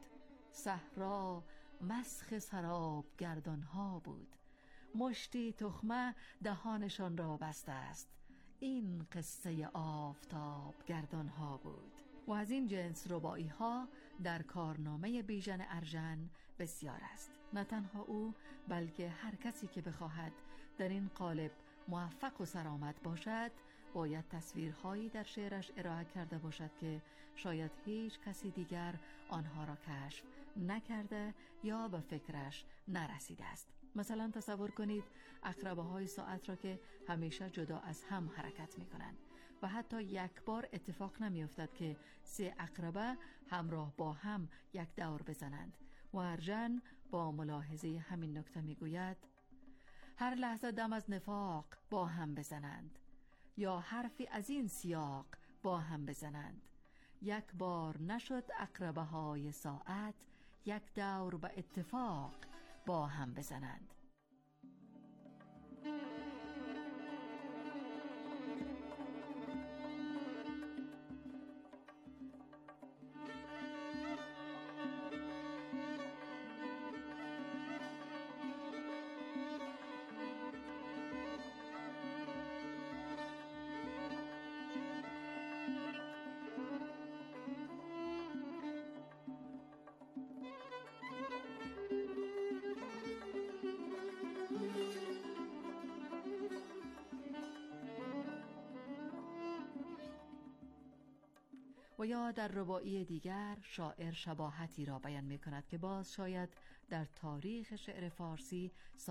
صحرا مسخ سراب گردان ها بود. مشتی تخمه دهانشان را بسته است، این قصه آفتاب گردان ها بود. و از این جنس رباعی ها در کارنامه بیژن ارژن بسیار است. نه تنها او، بلکه هر کسی که بخواهد در این قالب موفق و سرآمد باشد باید تصویرهایی در شعرش ارائه کرده باشد که شاید هیچ کسی دیگر آنها را کشف نکرده یا به فکرش نرسیده است. مثلا تصور کنید عقربه های ساعت را که همیشه جدا از هم حرکت می کنند و حتی یک بار اتفاق نمی افتد که سه عقربه همراه با هم یک دور بزنند. و ارژن با ملاحظه همین نکته می گوید هر لحظه دم از نفاق با هم بزنند یا حرفی از این سیاق با هم بزنند. یک بار نشد عقربه های ساعت یک دور به اتفاق با هم بزنند. و یا در رباعی دیگر شاعر شباهتی را بیان می کند که باز شاید در تاریخ شعر فارسی